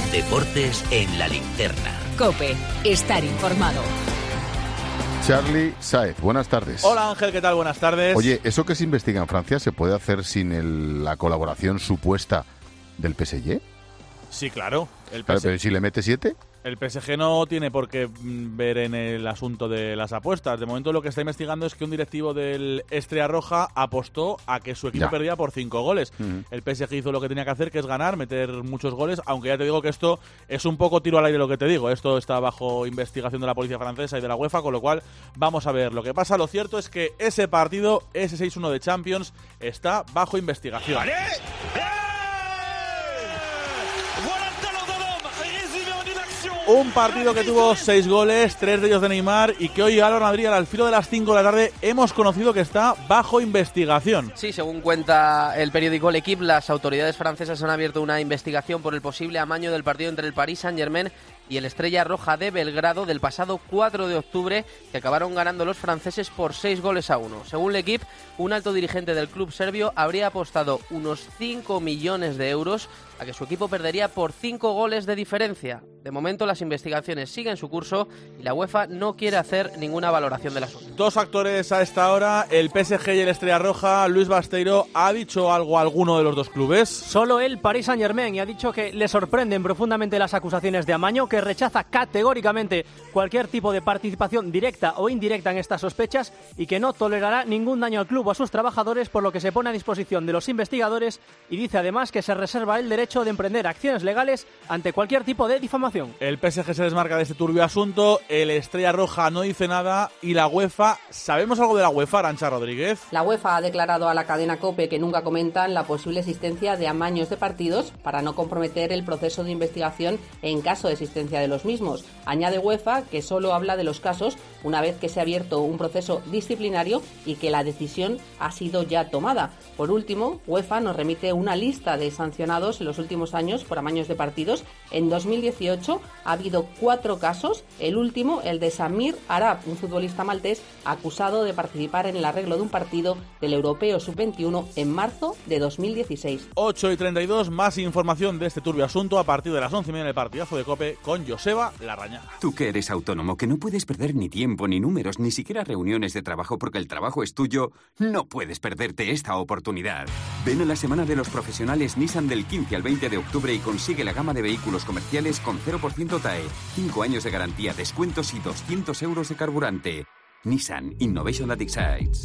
Deportes en la linterna. COPE, estar informado. Charly Sáez, buenas tardes. Hola Ángel, ¿qué tal? Buenas tardes. Oye, ¿eso que se investiga en Francia se puede hacer sin la colaboración supuesta del PSG? Sí, claro. Claro, pero si le mete 7... El PSG no tiene por qué ver en el asunto de las apuestas. De momento lo que está investigando es que un directivo del Estrella Roja apostó a que su equipo perdía por 5 goles. El PSG hizo lo que tenía que hacer, que es ganar, meter muchos goles, aunque ya te digo que esto es un poco tiro al aire lo que te digo. Esto está bajo investigación de la policía francesa y de la UEFA, con lo cual vamos a ver lo que pasa. Lo cierto es que ese partido, ese 6-1 de Champions, está bajo investigación. ¡Vale! Un partido que tuvo 6 goles, 3 de ellos de Neymar, y que hoy Álvaro Madrid, al filo de las 5 de la tarde, hemos conocido que está bajo investigación. Sí, según cuenta el periódico L'Équipe, las autoridades francesas han abierto una investigación por el posible amaño del partido entre el Paris Saint-Germain y el Estrella Roja de Belgrado del pasado 4 de octubre, que acabaron ganando los franceses por 6-1. Según L'Équipe, un alto dirigente del club serbio habría apostado unos 5 millones de euros a que su equipo perdería por 5 goles de diferencia. De momento las investigaciones siguen su curso y la UEFA no quiere hacer ninguna valoración del asunto. Dos actores a esta hora, el PSG y el Estrella Roja. Luis Basteiro, ¿ha dicho algo a alguno de los dos clubes? Solo el Paris Saint-Germain, y ha dicho que le sorprenden profundamente las acusaciones de amaño, que rechaza categóricamente cualquier tipo de participación directa o indirecta en estas sospechas y que no tolerará ningún daño al club o a sus trabajadores, por lo que se pone a disposición de los investigadores, y dice además que se reserva el derecho de emprender acciones legales ante cualquier tipo de difamación. El PSG se desmarca de este turbio asunto, el Estrella Roja no dice nada y la UEFA, ¿sabemos algo de la UEFA, Arantxa Rodríguez? La UEFA ha declarado a la cadena COPE que nunca comentan la posible existencia de amaños de partidos para no comprometer el proceso de investigación en caso de existencia de los mismos. Añade UEFA que solo habla de los casos una vez que se ha abierto un proceso disciplinario y que la decisión ha sido ya tomada. Por último, UEFA nos remite una lista de sancionados en los últimos años por amaños de partidos. En 2018 ha habido 4 casos, el último, el de Samir Arab, un futbolista maltés acusado de participar en el arreglo de un partido del Europeo Sub-21 en marzo de 2016. 8:32, más información de este turbio asunto a partir de las 11:30 en el partidazo de COPE con Joseba Larrañaga. Tú que eres autónomo, que no puedes perder ni tiempo, ni números, ni siquiera reuniones de trabajo porque el trabajo es tuyo, no puedes perderte esta oportunidad. Ven a la Semana de los Profesionales Nissan del 15 al 20 de octubre y consigue la gama de vehículos comerciales con 0% TAE, 5 años de garantía, descuentos y 200 euros de carburante. Nissan Innovation that excites.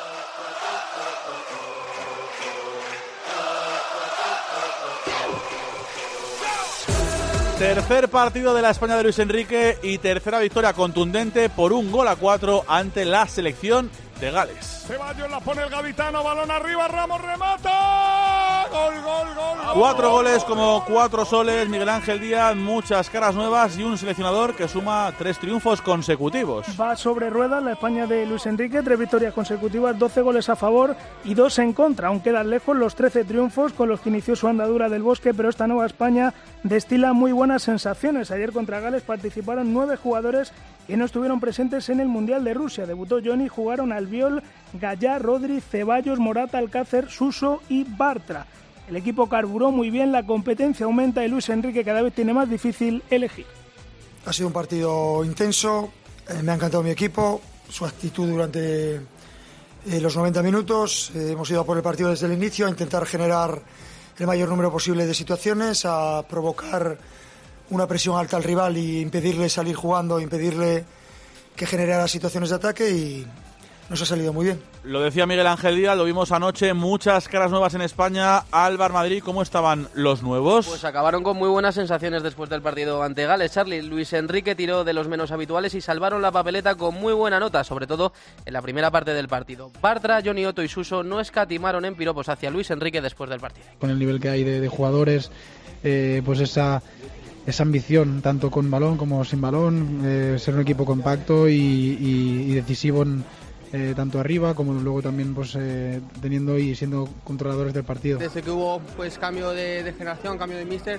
Tercer partido de la España de Luis Enrique y tercera victoria contundente por 1-4 ante la selección de Gales. Ceballos la pone el gaditano, balón arriba, Ramos remata. Gol. 4 goles como 4 soles, Miguel Ángel Díaz, muchas caras nuevas y un seleccionador que suma 3 triunfos consecutivos. Va sobre ruedas la España de Luis Enrique, 3 victorias consecutivas, 12 goles a favor y 2 en contra. Aún quedan lejos los 13 triunfos con los que inició su andadura del Bosque, pero esta nueva España destila muy buenas sensaciones. Ayer contra Gales participaron 9 jugadores que no estuvieron presentes en el Mundial de Rusia. Debutó Johnny, jugaron Albiol, Gallá, Rodri, Ceballos, Morata, Alcácer, Suso y Bartra. El equipo carburó muy bien, la competencia aumenta y Luis Enrique cada vez tiene más difícil elegir. Ha sido un partido intenso, me ha encantado mi equipo, su actitud durante los 90 minutos. Hemos ido a por el partido desde el inicio, a intentar generar el mayor número posible de situaciones, a provocar una presión alta al rival y impedirle salir jugando, impedirle que generara situaciones de ataque, y nos ha salido muy bien. Lo decía Miguel Ángel Díaz, lo vimos anoche, muchas caras nuevas en España. Álvaro Madrid, ¿cómo estaban los nuevos? Pues acabaron con muy buenas sensaciones después del partido ante Gales. Charly, Luis Enrique tiró de los menos habituales y salvaron la papeleta con muy buena nota, sobre todo en la primera parte del partido. Bartra, Johnny Otto y Suso no escatimaron en piropos hacia Luis Enrique después del partido. Con el nivel que hay de jugadores, pues esa ambición, tanto con balón como sin balón, ser un equipo compacto y decisivo tanto arriba como luego también pues teniendo y siendo controladores del partido. Desde que hubo pues cambio de generación, cambio de míster,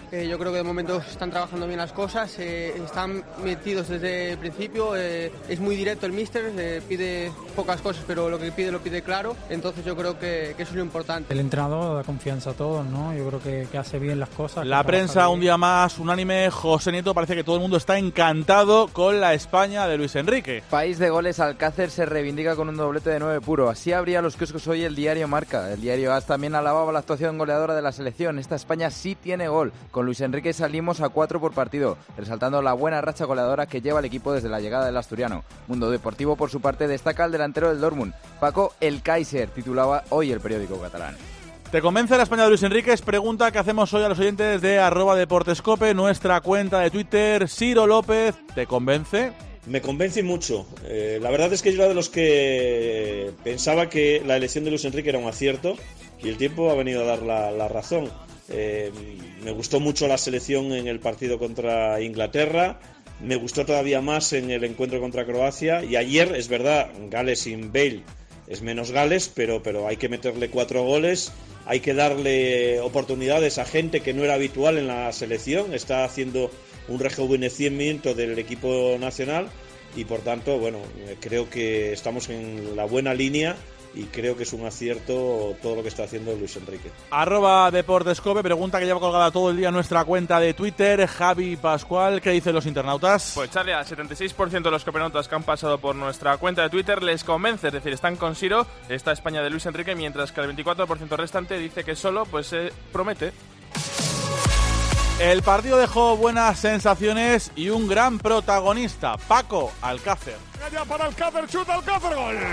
Yo creo que de momento están trabajando bien las cosas, están metidos desde el principio, es muy directo el míster, pide pocas cosas, pero lo que pide lo pide claro, entonces yo creo que eso es lo importante. El entrenador da confianza a todos, ¿no? Yo creo que hace bien las cosas. La prensa un día más unánime. José Nieto, parece que todo el mundo está encantado con la España de Luis Enrique. País de goles, Alcácer se reivindica con un doblete de 9 puro. Así abría los kioscos hoy el diario Marca. El diario AS también alababa la actuación goleadora de la selección. Esta España sí tiene gol. Con Luis Enrique salimos a 4 por partido, resaltando la buena racha goleadora que lleva el equipo desde la llegada del asturiano. Mundo Deportivo, por su parte, destaca al delantero del Dortmund, Paco El Kaiser, titulaba hoy el periódico catalán. ¿Te convence la España de Luis Enrique? Es pregunta que hacemos hoy a los oyentes de @deportescope, nuestra cuenta de Twitter. Ciro López, ¿te convence? Me convence mucho. La verdad es que yo era de los que pensaba que la elección de Luis Enrique era un acierto y el tiempo ha venido a dar la razón. Me gustó mucho la selección en el partido contra Inglaterra, me gustó todavía más en el encuentro contra Croacia, y ayer, es verdad, Gales sin Bale es menos Gales, pero hay que meterle 4 goles, hay que darle oportunidades a gente que no era habitual en la selección, está haciendo un rejuvenecimiento del equipo nacional y por tanto, bueno, creo que estamos en la buena línea y creo que es un acierto todo lo que está haciendo Luis Enrique. @deportescope, pregunta que lleva colgada todo el día en nuestra cuenta de Twitter. Javi Pascual, ¿qué dicen los internautas? Pues Charlie, al 76% de los copenautas que han pasado por nuestra cuenta de Twitter les convence, es decir, están con Ciro, esta España de Luis Enrique, mientras que el 24% restante dice que solo pues promete. El partido dejó buenas sensaciones y un gran protagonista, Paco Alcácer. Ya para Alcácer, chuta Alcácer, gol. Gol,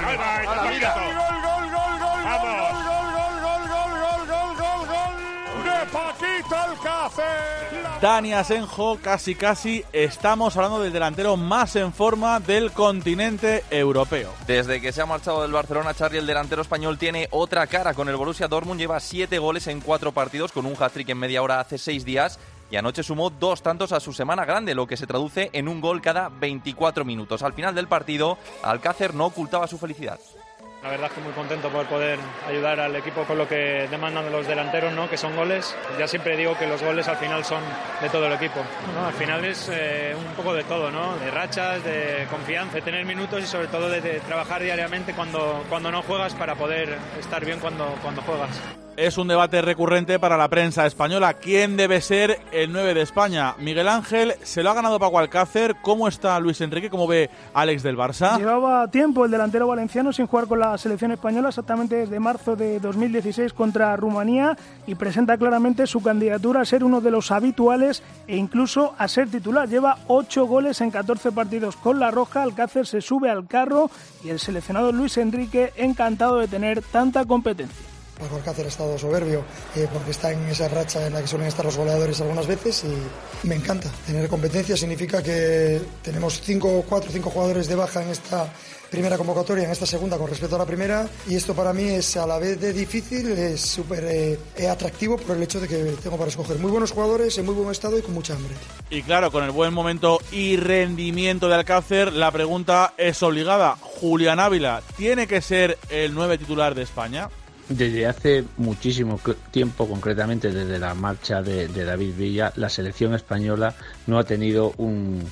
de Paquito Alcácer. Dani Asenjo, casi estamos hablando del delantero más en forma del continente europeo. Desde que se ha marchado del Barcelona, Charlie, el delantero español tiene otra cara. Con el Borussia Dortmund lleva 7 goles en 4 partidos, con un hat-trick en media hora hace 6 días. Y anoche sumó 2 tantos a su semana grande, lo que se traduce en un gol cada 24 minutos. Al final del partido, Alcácer no ocultaba su felicidad. La verdad es que muy contento por poder ayudar al equipo con lo que demandan los delanteros, ¿no? Que son goles. Ya siempre digo que los goles al final son de todo el equipo. Bueno, al final es un poco de todo, ¿no? De rachas, de confianza, de tener minutos y sobre todo de trabajar diariamente cuando no juegas para poder estar bien cuando juegas. Es un debate recurrente para la prensa española. ¿Quién debe ser el 9 de España? Miguel Ángel, se lo ha ganado Paco Alcácer. ¿Cómo está Luis Enrique? ¿Cómo ve Alex del Barça? Llevaba tiempo el delantero valenciano sin jugar con la selección española, exactamente desde marzo de 2016 contra Rumanía, y presenta claramente su candidatura a ser uno de los habituales e incluso a ser titular. Lleva 8 goles en 14 partidos con la roja. Alcácer se sube al carro y el seleccionado Luis Enrique encantado de tener tanta competencia. Paco Alcácer ha estado soberbio porque está en esa racha en la que suelen estar los goleadores algunas veces y me encanta. Tener competencia significa que tenemos 4 o 5 jugadores de baja en esta primera convocatoria, en esta segunda con respecto a la primera, y esto para mí es a la vez de difícil, es súper atractivo por el hecho de que tengo para escoger muy buenos jugadores en muy buen estado y con mucha hambre. Y claro, con el buen momento y rendimiento de Alcácer, la pregunta es obligada. Julián Ávila, ¿tiene que ser el 9 titular de España? Desde hace muchísimo tiempo, concretamente desde la marcha de David Villa, la selección española no ha tenido un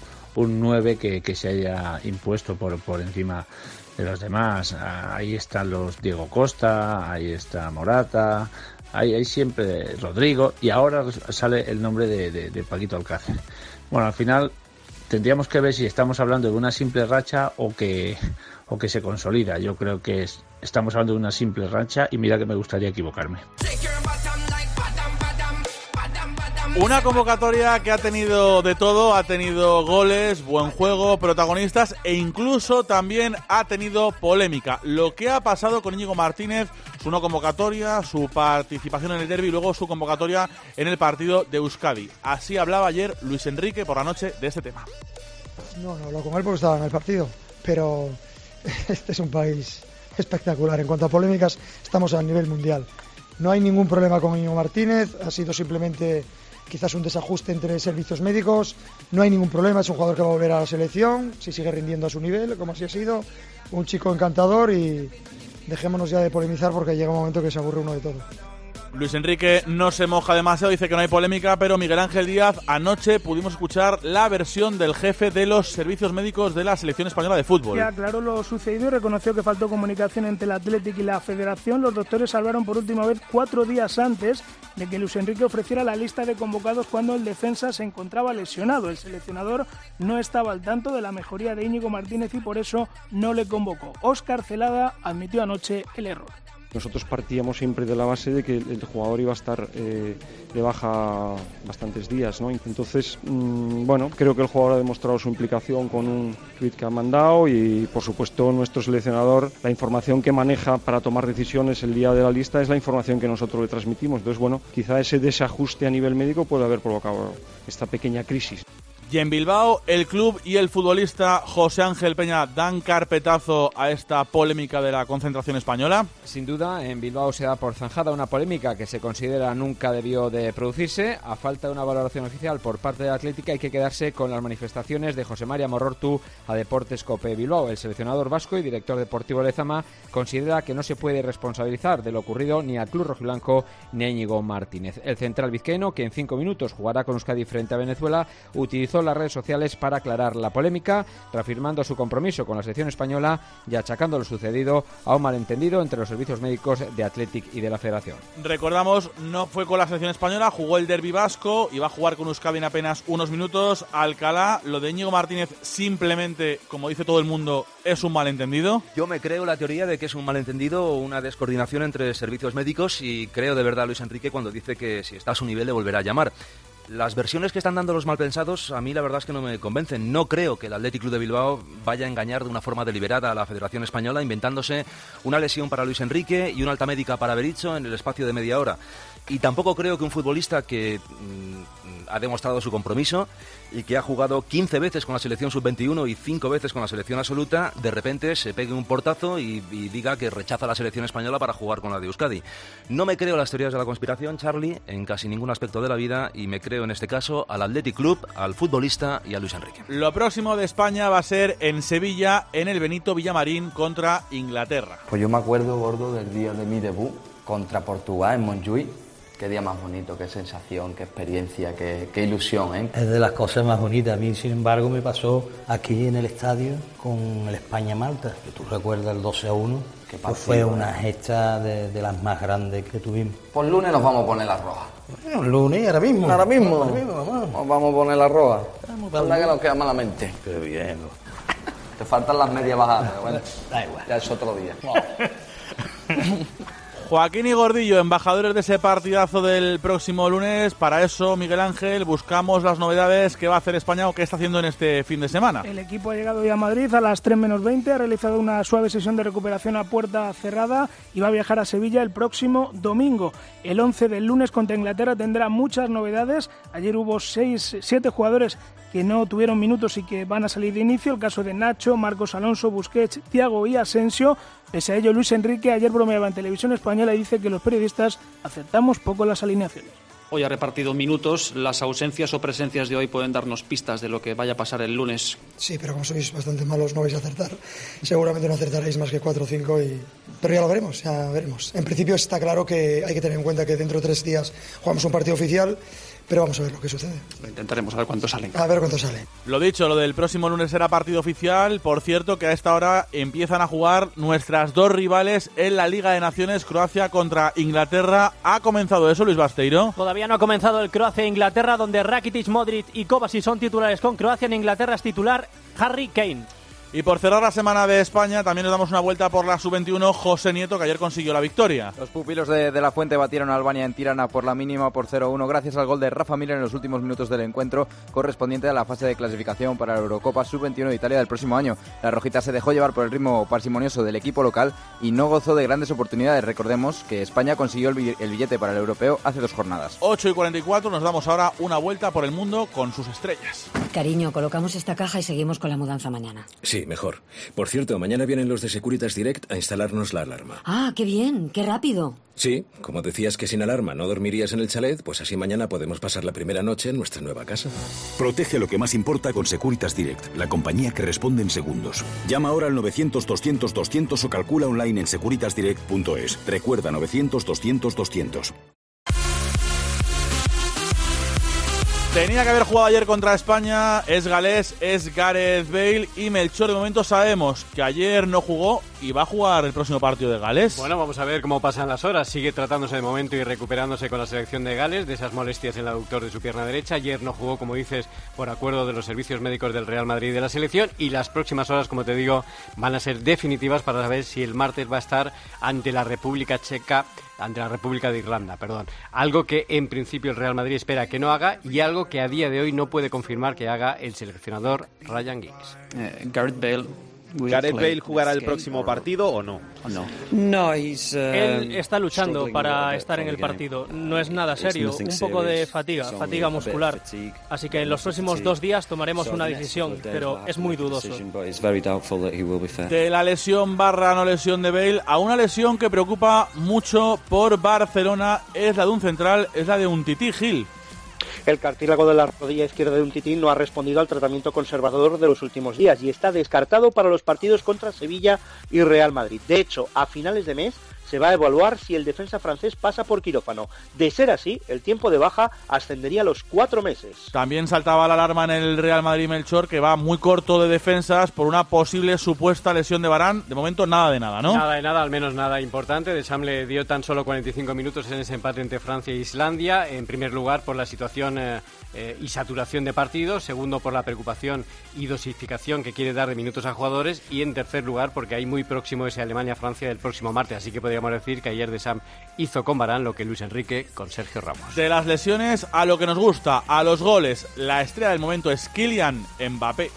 9 que se haya impuesto por encima de los demás. Ahí están los Diego Costa, ahí está Morata, ahí siempre Rodrigo, y ahora sale el nombre de Paquito Alcácer. Bueno, al final tendríamos que ver si estamos hablando de una simple racha o que se consolida. Yo creo que estamos hablando de una simple racha y mira que me gustaría equivocarme. Una convocatoria que ha tenido de todo, ha tenido goles, buen juego, protagonistas e incluso también ha tenido polémica. Lo que ha pasado con Íñigo Martínez, su no convocatoria, su participación en el derbi y luego su convocatoria en el partido de Euskadi. Así hablaba ayer Luis Enrique por la noche de este tema. No habló con él porque estaba en el partido, pero este es un país espectacular. En cuanto a polémicas, estamos a nivel mundial. No hay ningún problema con Íñigo Martínez, ha sido simplemente quizás un desajuste entre servicios médicos, no hay ningún problema, es un jugador que va a volver a la selección, si sigue rindiendo a su nivel, como así ha sido, un chico encantador, y dejémonos ya de polemizar porque llega un momento que se aburre uno de todo. Luis Enrique no se moja demasiado, dice que no hay polémica, pero Miguel Ángel Díaz, anoche pudimos escuchar la versión del jefe de los servicios médicos de la selección española de fútbol. Ya aclaró lo sucedido y reconoció que faltó comunicación entre el Athletic y la Federación. Los doctores hablaron por última vez 4 días antes de que Luis Enrique ofreciera la lista de convocados cuando el defensa se encontraba lesionado. El seleccionador no estaba al tanto de la mejoría de Íñigo Martínez y por eso no le convocó. Óscar Celada admitió anoche el error. Nosotros partíamos siempre de la base de que el jugador iba a estar de baja bastantes días, ¿no? Entonces, bueno, creo que el jugador ha demostrado su implicación con un tuit que ha mandado y, por supuesto, nuestro seleccionador, la información que maneja para tomar decisiones el día de la lista es la información que nosotros le transmitimos. Entonces, bueno, quizá ese desajuste a nivel médico puede haber provocado esta pequeña crisis. Y en Bilbao, el club y el futbolista José Ángel Peña dan carpetazo a esta polémica de la concentración española. Sin duda, en Bilbao se da por zanjada una polémica que se considera nunca debió de producirse. A falta de una valoración oficial por parte de la Atlética, hay que quedarse con las manifestaciones de José María Morortu a Deportes Cope Bilbao. El seleccionador vasco y director deportivo Lezama considera que no se puede responsabilizar de lo ocurrido ni al club rojiblanco ni a Íñigo Martínez. El central vizcaíno, que en 5 minutos jugará con Euskadi frente a Venezuela, utilizó las redes sociales para aclarar la polémica, reafirmando su compromiso con la selección española y achacando lo sucedido a un malentendido entre los servicios médicos de Athletic y de la Federación. Recordamos, no fue con la selección española, jugó el derbi vasco y va a jugar con Euskadi en apenas unos minutos. Alcalá, lo de Íñigo Martínez simplemente, como dice todo el mundo, es un malentendido. Yo me creo la teoría de que es un malentendido o una descoordinación entre servicios médicos y creo de verdad a Luis Enrique cuando dice que si está a su nivel le volverá a llamar. Las versiones que están dando los malpensados a mí la verdad es que no me convencen. No creo que el Athletic Club de Bilbao vaya a engañar de una forma deliberada a la Federación Española inventándose una lesión para Luis Enrique y una alta médica para Berizzo en el espacio de media hora. Y tampoco creo que un futbolista que ha demostrado su compromiso y que ha jugado 15 veces con la selección sub-21 y 5 veces con la selección absoluta, de repente se pegue un portazo y diga que rechaza la selección española para jugar con la de Euskadi. No me creo las teorías de la conspiración, Charlie, en casi ningún aspecto de la vida, y me creo en este caso al Athletic Club, al futbolista y a Luis Enrique. Lo próximo de España va a ser en Sevilla, en el Benito Villamarín contra Inglaterra. Pues yo me acuerdo, Gordo, del día de mi debut contra Portugal en Montjuïc. Qué día más bonito, qué sensación, qué experiencia, qué ilusión, ¿eh? Es de las cosas más bonitas. A mí, sin embargo, me pasó aquí en el estadio con el España-Malta, que tú recuerdas el 12-1, que fue una gesta de las más grandes que tuvimos. Por lunes nos vamos a poner la roja. Bueno, el lunes, ahora mismo. Ahora mismo vamos. Nos vamos a poner la roja. Anda que nos queda malamente. Qué bien. Te faltan las medias bajadas, pero bueno, da igual. Ya es otro día. Joaquín y Gordillo, embajadores de ese partidazo del próximo lunes. Para eso, Miguel Ángel, buscamos las novedades que va a hacer España o que está haciendo en este fin de semana. El equipo ha llegado ya a Madrid a las 3 menos 20, ha realizado una suave sesión de recuperación a puerta cerrada y va a viajar a Sevilla el próximo domingo. El 11 del lunes contra Inglaterra tendrá muchas novedades. Ayer hubo 7 jugadores que no tuvieron minutos y que van a salir de inicio. El caso de Nacho, Marcos Alonso, Busquets, Thiago y Asensio. Pese a ello, Luis Enrique ayer bromeaba en Televisión Española y dice que los periodistas acertamos poco las alineaciones. Hoy ha repartido minutos, las ausencias o presencias de hoy pueden darnos pistas de lo que vaya a pasar el lunes. Sí, pero como sois bastante malos no vais a acertar. Seguramente no acertaréis más que 4 o 5, pero ya lo veremos, ya veremos. En principio está claro que hay que tener en cuenta que dentro de 3 días jugamos un partido oficial, pero vamos a ver lo que sucede. Lo intentaremos, a ver cuántos salen. A ver cuántos salen. Lo dicho, lo del próximo lunes será partido oficial. Por cierto, que a esta hora empiezan a jugar nuestras dos rivales en la Liga de Naciones, Croacia contra Inglaterra. ¿Ha comenzado eso, Luis Basteiro? Todavía no ha comenzado el Croacia-Inglaterra, donde Rakitic, Modric y Kovacic son titulares con Croacia. En Inglaterra es titular Harry Kane. Y por cerrar la semana de España, también nos damos una vuelta por la sub-21, José Nieto, que ayer consiguió la victoria. Los pupilos de la Fuente batieron a Albania en Tirana por la mínima por 0-1, gracias al gol de Rafa Mir en los últimos minutos del encuentro, correspondiente a la fase de clasificación para la Eurocopa sub-21 de Italia del próximo año. La rojita se dejó llevar por el ritmo parsimonioso del equipo local y no gozó de grandes oportunidades. Recordemos que España consiguió el billete para el europeo hace 2 jornadas. 8:44, nos damos ahora una vuelta por el mundo con sus estrellas. Cariño, colocamos esta caja y seguimos con la mudanza mañana. Sí, mejor. Por cierto, mañana vienen los de Securitas Direct a instalarnos la alarma. Ah, qué bien, qué rápido. Sí, como decías que sin alarma no dormirías en el chalet, pues así mañana podemos pasar la primera noche en nuestra nueva casa. Protege lo que más importa con Securitas Direct, la compañía que responde en segundos. Llama ahora al 900-200-200 o calcula online en securitasdirect.es. Recuerda 900-200-200. Tenía que haber jugado ayer contra España, es galés, es Gareth Bale y Melchor. De momento sabemos que ayer no jugó y va a jugar el próximo partido de Gales. Bueno, vamos a ver cómo pasan las horas. Sigue tratándose de momento y recuperándose con la selección de Gales de esas molestias en el aductor de su pierna derecha. Ayer no jugó, como dices, por acuerdo de los servicios médicos del Real Madrid y de la selección, y las próximas horas, como te digo, van a ser definitivas para saber si el martes va a estar ante la República de Irlanda, algo que en principio el Real Madrid espera que no haga y algo que a día de hoy no puede confirmar que haga el seleccionador Ryan Giggs. ¿Gareth Bale jugará el próximo partido o no? Él está luchando para estar en el partido. No es nada serio, un poco de fatiga muscular. Así que en los próximos 2 días tomaremos una decisión, pero es muy dudoso. De la lesión / no lesión de Bale a una lesión que preocupa mucho por Barcelona, es la de un central, es la de Umtiti Gil. El cartílago de la rodilla izquierda de Umtiti no ha respondido al tratamiento conservador de los últimos días y está descartado para los partidos contra Sevilla y Real Madrid. De hecho, a finales de mes se va a evaluar si el defensa francés pasa por quirófano. De ser así, el tiempo de baja ascendería a los 4 meses. También saltaba la alarma en el Real Madrid, Melchor, que va muy corto de defensas por una posible supuesta lesión de Varane. De momento nada de nada, ¿no? Nada de nada, al menos nada importante. Deschamps le dio tan solo 45 minutos en ese empate entre Francia e Islandia. En primer lugar, por la situación y saturación de partidos. Segundo, por la preocupación y dosificación que quiere dar de minutos a jugadores. Y en tercer lugar, porque hay muy próximo ese Alemania-Francia del próximo martes. Así que podríamos decir que ayer Deschamps hizo con Varane lo que Luis Enrique con Sergio Ramos. De las lesiones a lo que nos gusta, a los goles, la estrella del momento es Kylian Mbappé.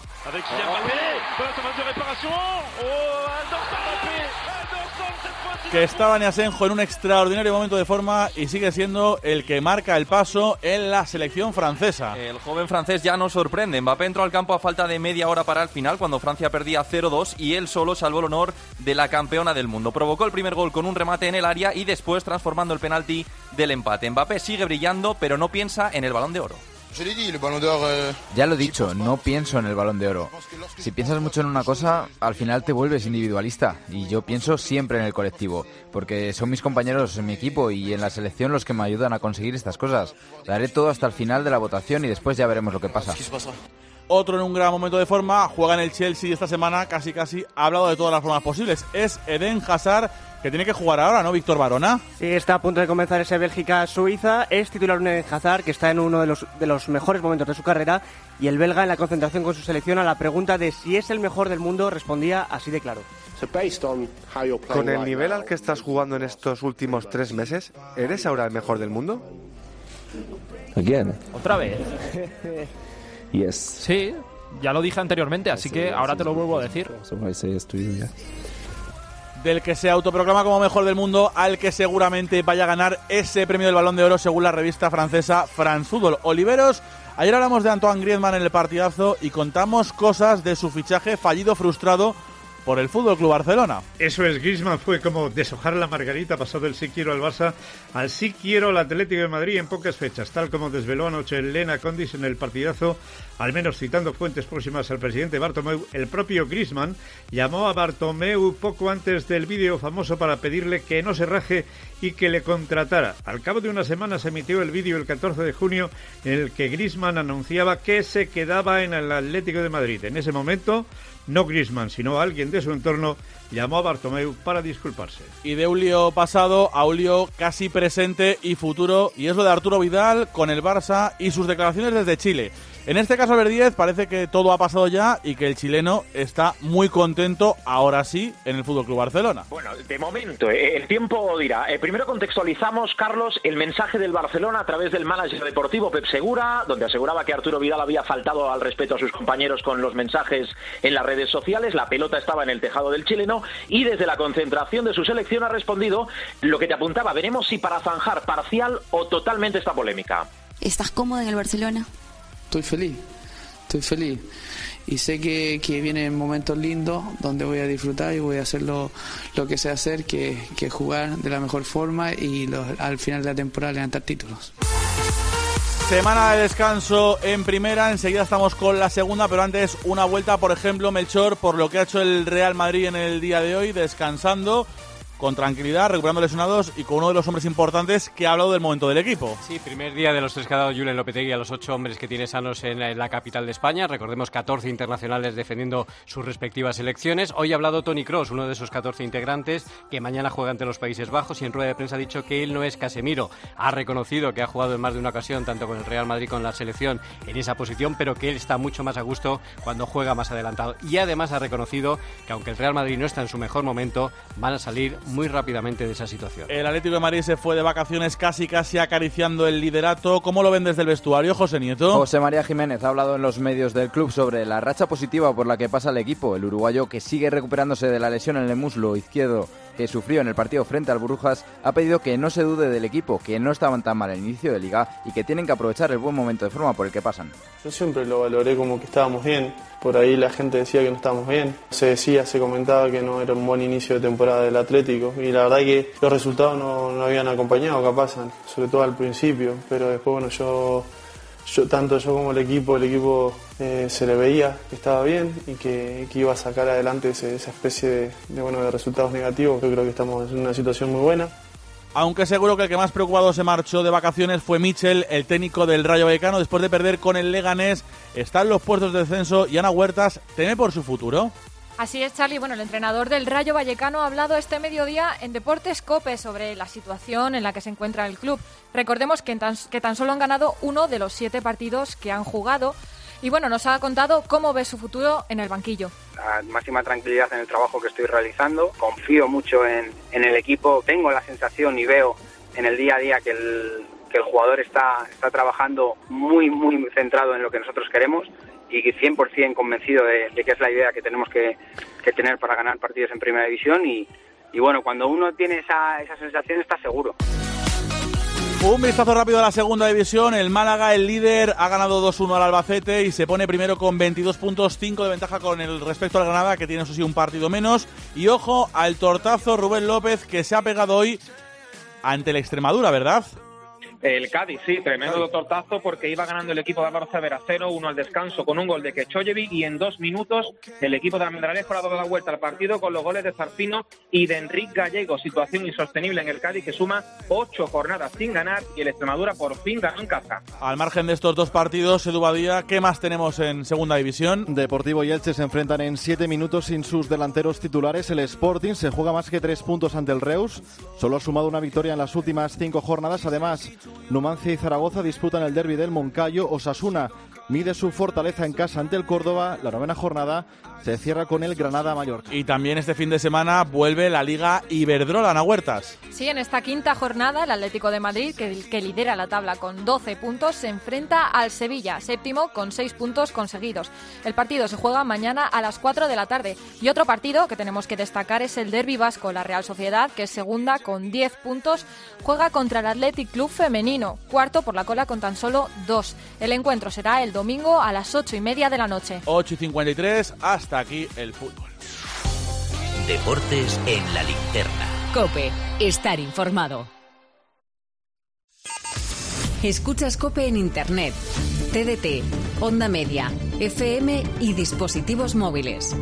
Que estaba en Asenjo en un extraordinario momento de forma y sigue siendo el que marca el paso en la selección francesa. El joven francés ya nos sorprende. Mbappé entró al campo a falta de media hora para el final, cuando Francia perdía 0-2, y él solo salvó el honor de la campeona del mundo. Provocó el primer gol con un remate en el área y después transformando el penalti del empate. Mbappé sigue brillando, pero no piensa en el Balón de Oro. Ya lo he dicho, no pienso en el Balón de Oro. Si piensas mucho en una cosa, al final te vuelves individualista. Y yo pienso siempre en el colectivo, porque son mis compañeros en mi equipo y en la selección los que me ayudan a conseguir estas cosas. Daré todo hasta el final de la votación y después ya veremos lo que pasa. Otro en un gran momento de forma, juega en el Chelsea esta semana, casi ha hablado de todas las formas posibles. Es Eden Hazard, que tiene que jugar ahora, ¿no, Víctor Barona? Sí, está a punto de comenzar ese Bélgica-Suiza. Es titular Eden Hazard, que está en uno de los mejores momentos de su carrera, y el belga en la concentración con su selección a la pregunta de si es el mejor del mundo respondía así de claro. Con el nivel al que estás jugando en estos últimos 3 meses, ¿eres ahora el mejor del mundo? ¿Otra vez? Sí, ya lo dije anteriormente, así que ahora te lo vuelvo a decir. Del que se autoproclama como mejor del mundo al que seguramente vaya a ganar ese premio del Balón de Oro según la revista francesa France Football. Oliveros, ayer hablamos de Antoine Griezmann en el partidazo y contamos cosas de su fichaje fallido, frustrado por el Fútbol Club Barcelona. Eso es, Griezmann fue como deshojar la margarita, pasó del sí quiero al Barça al sí quiero al Atlético de Madrid en pocas fechas, tal como desveló anoche Lena Condis en el partidazo, al menos citando fuentes próximas al presidente Bartomeu. El propio Griezmann llamó a Bartomeu poco antes del vídeo famoso para pedirle que no se raje y que le contratara. Al cabo de una semana se emitió el vídeo el 14 de junio en el que Griezmann anunciaba que se quedaba en el Atlético de Madrid. En ese momento, no Griezmann, sino alguien de su entorno llamó a Bartomeu para disculparse. Y de un lío pasado a un lío casi presente y futuro, y es lo de Arturo Vidal con el Barça y sus declaraciones desde Chile. En este caso, Albert Díez, parece que todo ha pasado ya y que el chileno está muy contento, ahora sí, en el FC Barcelona. Bueno, de momento, el tiempo dirá. Primero contextualizamos, Carlos, el mensaje del Barcelona a través del manager deportivo Pep Segura, donde aseguraba que Arturo Vidal había faltado al respeto a sus compañeros con los mensajes en las redes sociales. La pelota estaba en el tejado del chileno y desde la concentración de su selección ha respondido lo que te apuntaba. Veremos si para zanjar parcial o totalmente esta polémica. ¿Estás cómodo en el Barcelona? Estoy feliz y sé que vienen momentos lindos donde voy a disfrutar y voy a hacer lo que sé hacer, que jugar de la mejor forma y al final de la temporada levantar títulos. Semana de descanso en primera, enseguida estamos con la segunda, pero antes una vuelta, por ejemplo, Melchor, por lo que ha hecho el Real Madrid en el día de hoy, descansando con tranquilidad, recuperando lesionados y con uno de los hombres importantes que ha hablado del momento del equipo. Sí, primer día de los 3 que ha dado Julen Lopetegui a los 8 hombres que tiene sanos en la capital de España. Recordemos 14 internacionales defendiendo sus respectivas selecciones. Hoy ha hablado Toni Kroos, uno de esos 14 integrantes, que mañana juega ante los Países Bajos, y en rueda de prensa ha dicho que él no es Casemiro. Ha reconocido que ha jugado en más de una ocasión, tanto con el Real Madrid como con la selección, en esa posición, pero que él está mucho más a gusto cuando juega más adelantado. Y además ha reconocido que aunque el Real Madrid no está en su mejor momento, van a salir muy rápidamente de esa situación. El Atlético de Madrid se fue de vacaciones casi acariciando el liderato. ¿Cómo lo ven desde el vestuario, José Nieto? José María Jiménez ha hablado en los medios del club sobre la racha positiva por la que pasa el equipo. El uruguayo, que sigue recuperándose de la lesión en el muslo izquierdo que sufrió en el partido frente al Brujas, ha pedido que no se dude del equipo, que no estaban tan mal al inicio de liga y que tienen que aprovechar el buen momento de forma por el que pasan. Yo siempre lo valoré como que estábamos bien. Por ahí la gente decía que no estábamos bien. Se comentaba que no era un buen inicio de temporada del Atlético, y la verdad que los resultados no habían acompañado, capaz, sobre todo al principio, pero después, bueno, yo tanto yo como el equipo se le veía que estaba bien y que iba a sacar adelante esa especie de resultados negativos. Yo creo que estamos en una situación muy buena. Aunque seguro que el que más preocupado se marchó de vacaciones fue Michel, el técnico del Rayo Vallecano, después de perder con el Leganés. Está en los puestos de descenso y Ana Huertas teme por su futuro. Así es, Charly. Bueno, el entrenador del Rayo Vallecano ha hablado este mediodía en Deportes COPE sobre la situación en la que se encuentra el club. Recordemos que tan solo han ganado uno de los 7 partidos que han jugado. Y bueno, nos ha contado cómo ve su futuro en el banquillo. La máxima tranquilidad en el trabajo que estoy realizando. Confío mucho en el equipo. Tengo la sensación y veo en el día a día que el jugador está trabajando muy centrado en lo que nosotros queremos, y 100% convencido de que es la idea que tenemos que tener para ganar partidos en Primera División. Y bueno, cuando uno tiene esa sensación, está seguro. Un vistazo rápido a la Segunda División. El Málaga, el líder, ha ganado 2-1 al Albacete y se pone primero con 22 puntos, 5 de ventaja con el respecto al Granada, que tiene eso sí un partido menos. Y ojo al tortazo Rubén López, que se ha pegado hoy ante el Extremadura, ¿verdad? El Cádiz, sí, tremendo tortazo, porque iba ganando el equipo de Álvaro Cervera 0-1 al descanso con un gol de Kechoyevic, y en 2 minutos el equipo de Almendralejo ha dado la vuelta al partido con los goles de Zarfino y de Enrique Gallego. Situación insostenible en el Cádiz, que suma 8 jornadas sin ganar, y el Extremadura por fin ganó en casa. Al margen de estos 2 partidos, Edu Badía, ¿qué más tenemos en Segunda División? Deportivo y Elche se enfrentan en 7 minutos sin sus delanteros titulares. El Sporting se juega más que 3 puntos ante el Reus. Solo ha sumado una victoria en las últimas 5 jornadas. Además, Numancia y Zaragoza disputan el derbi del Moncayo. Osasuna mide su fortaleza en casa ante el Córdoba. La 9ª jornada se cierra con el Granada-Mallorca. Y también este fin de semana vuelve la Liga Iberdrola, Ana Huertas. Sí, en esta 5ª jornada el Atlético de Madrid, que lidera la tabla con 12 puntos, se enfrenta al Sevilla, 7º, con 6 puntos conseguidos. El partido se juega mañana a las 4 de la tarde. Y otro partido que tenemos que destacar es el derbi vasco. La Real Sociedad, que es 2ª con 10 puntos, juega contra el Athletic Club femenino, 4º por la cola con tan solo 2. El encuentro será el domingo a las 8:30 de la noche. 8:53, hasta aquí el fútbol. Deportes en la linterna. COPE, estar informado. Escuchas COPE en Internet, TDT, Onda Media, FM y dispositivos móviles.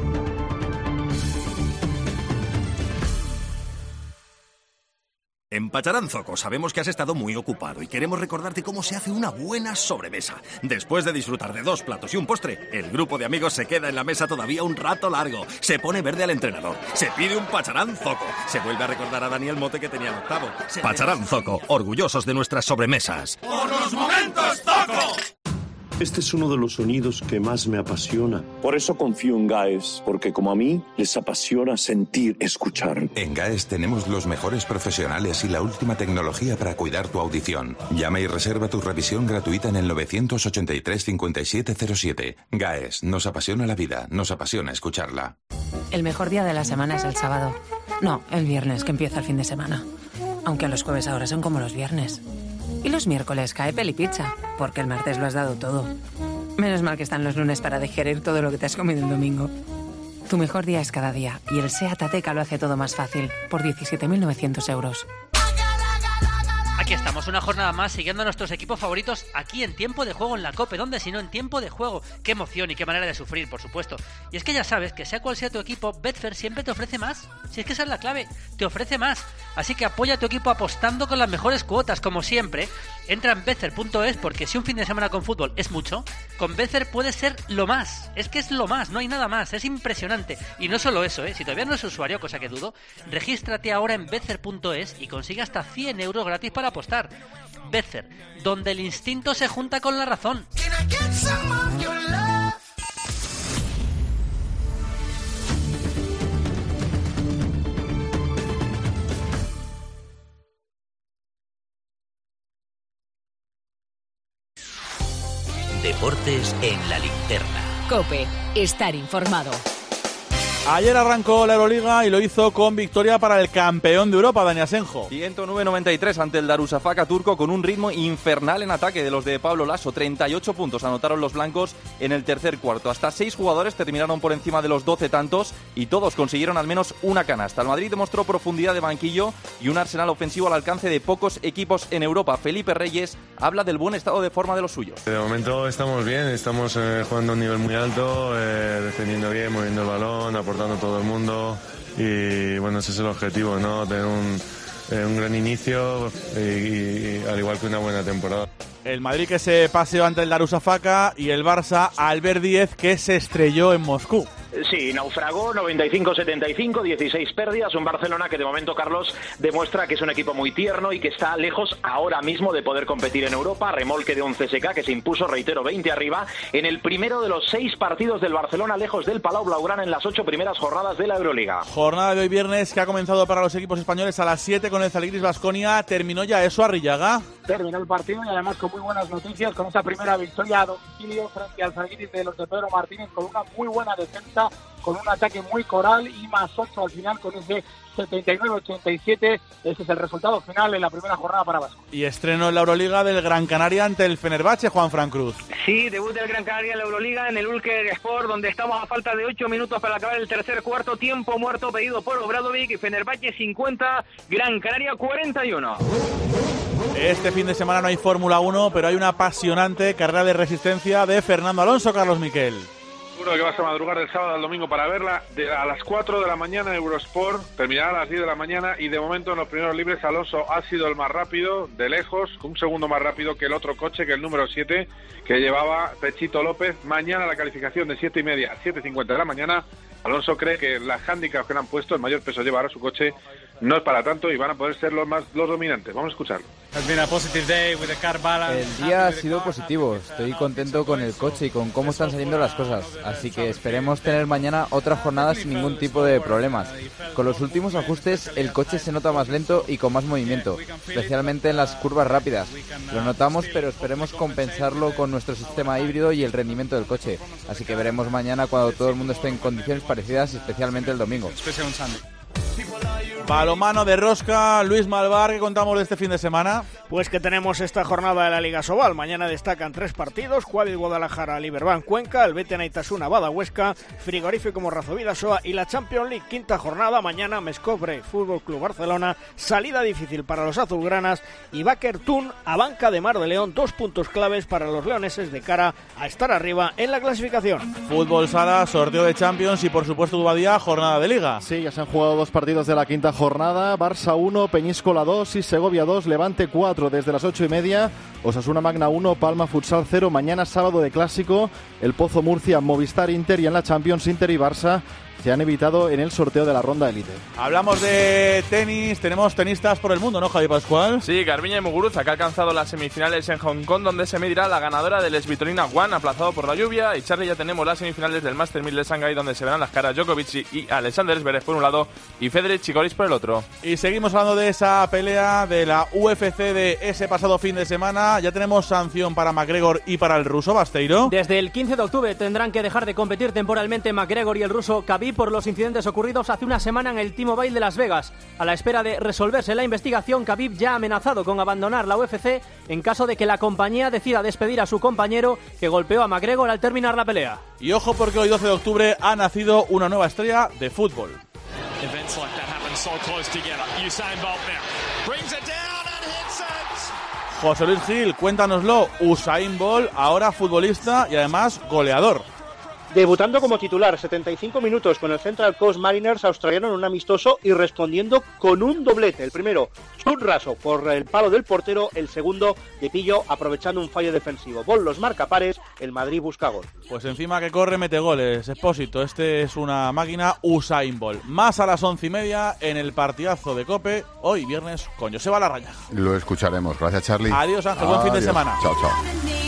En Pacharán Zoco sabemos que has estado muy ocupado y queremos recordarte cómo se hace una buena sobremesa. Después de disfrutar de 2 platos y un postre, el grupo de amigos se queda en la mesa todavía un rato largo. Se pone verde al entrenador, se pide un Pacharán Zoco, se vuelve a recordar a Daniel Mote que tenía el 8º. Pacharán Zoco, orgullosos de nuestras sobremesas. ¡Por los momentos Zoco! Este es uno de los sonidos que más me apasiona. Por eso confío en GAES, porque como a mí, les apasiona sentir, escuchar. En GAES tenemos los mejores profesionales y la última tecnología para cuidar tu audición. Llama y reserva tu revisión gratuita en el 983 5707. GAES, nos apasiona la vida, nos apasiona escucharla. El mejor día de la semana es el sábado. No, el viernes, que empieza el fin de semana. Aunque los jueves ahora son como los viernes. Y los miércoles cae pelipizza, porque el martes lo has dado todo. Menos mal que están los lunes para digerir todo lo que te has comido el domingo. Tu mejor día es cada día, y el SEAT Ateca lo hace todo más fácil, por 17.900 euros. Aquí Aquí estamos, una jornada más siguiendo a nuestros equipos favoritos aquí en Tiempo de Juego en la COPE. ¿Dónde si no en Tiempo de Juego? Qué emoción y qué manera de sufrir, por supuesto. Y es que ya sabes que sea cual sea tu equipo, Betfair siempre te ofrece más. Si es que esa es la clave, te ofrece más. Así que apoya a tu equipo apostando con las mejores cuotas, como siempre. Entra en Betfair.es porque si un fin de semana con fútbol es mucho, con Betfair puede ser lo más. Es que es lo más, no hay nada más, es impresionante. Y no solo eso, si todavía no eres usuario, cosa que dudo, regístrate ahora en Betfair.es y consigue hasta 100 euros gratis para apostar. Betfair, donde el instinto se junta con la razón. Deportes en la linterna. COPE, estar informado. Ayer arrancó la Euroliga y lo hizo con victoria para el campeón de Europa, Dani Asenjo. 109-93 ante el Darüşşafaka turco con un ritmo infernal en ataque de los de Pablo Laso. 38 puntos anotaron los blancos en el tercer cuarto. Hasta 6 jugadores terminaron por encima de los 12 tantos y todos consiguieron al menos una canasta. El Madrid demostró profundidad de banquillo y un arsenal ofensivo al alcance de pocos equipos en Europa. Felipe Reyes habla del buen estado de forma de los suyos. De momento estamos bien, estamos jugando a un nivel muy alto, defendiendo bien, moviendo el balón, aportando a todo el mundo y bueno, ese es el objetivo, ¿no? Tener un gran inicio y al igual que una buena temporada. El Madrid que se paseó ante el Darüşşafaka y el Barça Albert Díez que se estrelló en Moscú. Sí, naufragó, 95-75, 16 pérdidas, un Barcelona que de momento, Carlos, demuestra que es un equipo muy tierno y que está lejos ahora mismo de poder competir en Europa, remolque de un CSKA que se impuso, reitero, 20 arriba, en el primero de los 6 partidos del Barcelona lejos del Palau Blaugrana en las 8 primeras jornadas de la Euroliga. Jornada de hoy viernes que ha comenzado para los equipos españoles a las 7 con el Zalgiris Baskonia. ¿Terminó ya eso, Arrillaga? Terminó el partido y además con muy buenas noticias, con esa primera victoria a domicilio frente al Zalgiris de los de Pedro Martínez, con una muy buena defensa, con un ataque muy coral y más 8 al final con ese 79-87. Ese es el resultado final en la primera jornada para Vasco. Y estreno en la Euroliga del Gran Canaria ante el Fenerbahce, Juanfran Cruz. Sí, debut del Gran Canaria en la Euroliga en el Ulker Sport, donde estamos a falta de 8 minutos para acabar el tercer cuarto. Tiempo muerto pedido por Obradovic y Fenerbahce 50, Gran Canaria 41. Este fin de semana no hay Fórmula 1, pero hay una apasionante carrera de resistencia de Fernando Alonso, Carlos Miquel. Seguro que vas a madrugar del sábado al domingo para verla a las 4 de la mañana en Eurosport, terminará a las 10 de la mañana y de momento en los primeros libres Alonso ha sido el más rápido, de lejos, un segundo más rápido que el otro coche, que el número 7, que llevaba Pechito López. Mañana la calificación de 7:30 a 7:50 de la mañana. Alonso cree que las handicaps que le han puesto, el mayor peso lleva ahora su coche, no es para tanto y van a poder ser los dominantes. Vamos a escucharlo. El día ha sido positivo, estoy contento con el coche y con cómo están saliendo las cosas, así que esperemos tener mañana otra jornada sin ningún tipo de problemas. Con los últimos ajustes el coche se nota más lento y con más movimiento, especialmente en las curvas rápidas. Lo notamos, pero esperemos compensarlo con nuestro sistema híbrido y el rendimiento del coche, así que veremos mañana cuando todo el mundo esté en condiciones parecidas, especialmente el domingo. Balonmano de rosca, Luis Malvar, ¿qué contamos de este fin de semana? Pues que tenemos esta jornada de la Liga Sobal. Mañana destacan 3 partidos: Cuadri Guadalajara, Liberbank Cuenca, el Bete Naitasuna Bada Huesca, Frigorífico Morrazo Vidasoa y la Champions League, quinta jornada. Mañana Mescobre Fútbol Club Barcelona, salida difícil para los azulgranas, y Baker Tun a banca de Mar de León, 2 puntos claves para los leoneses de cara a estar arriba en la clasificación. Fútbol sala, sorteo de Champions y por supuesto Dubadía, jornada de Liga. Sí, ya se han jugado 2 partidos de la quinta jornada. Barça 1, Peñíscola 2 y Segovia 2, Levante 4 desde las 8:30. Osasuna Magna 1, Palma Futsal 0. Mañana sábado de clásico, el Pozo Murcia, Movistar Inter, y en la Champions Inter y Barça se han evitado en el sorteo de la ronda élite. Hablamos de tenis, tenemos tenistas por el mundo, ¿no, Javi Pascual? Sí, Garbiñe Muguruza, que ha alcanzado las semifinales en Hong Kong, donde se medirá la ganadora del Svitolina One, aplazado por la lluvia. Y Charlie, ya tenemos las semifinales del Master 1000 de Shanghái, donde se verán las caras Djokovic y Alexander Zverev por un lado y Federer Chicoris por el otro. Y seguimos hablando de esa pelea de la UFC de ese pasado fin de semana. Ya tenemos sanción para McGregor y para el ruso, Basteiro. Desde el 15 de octubre tendrán que dejar de competir temporalmente McGregor y el ruso Khabib por los incidentes ocurridos hace una semana en el T-Mobile de Las Vegas. A la espera de resolverse la investigación, Khabib ya ha amenazado con abandonar la UFC en caso de que la compañía decida despedir a su compañero que golpeó a McGregor al terminar la pelea. Y ojo, porque hoy 12 de octubre ha nacido una nueva estrella de fútbol. Events like that happen so close together. Usain Bolt now brings it down and hits it. José Luis Gil, cuéntanoslo. Usain Bolt, ahora futbolista y además goleador. Debutando como titular, 75 minutos con el Central Coast Mariners australiano en un amistoso y respondiendo con un doblete. El primero, un raso por el palo del portero, el segundo de Pillo aprovechando un fallo defensivo. Bolt los marca pares, el Madrid busca gol. Pues encima que corre, mete goles. Expósito, este es una máquina Usain Bolt. Más a las 11:30 en el partidazo de COPE, hoy viernes con Joseba Larrañaga. Lo escucharemos. Gracias, Charly. Adiós, Ángel. Buen fin de semana. Chao, chao.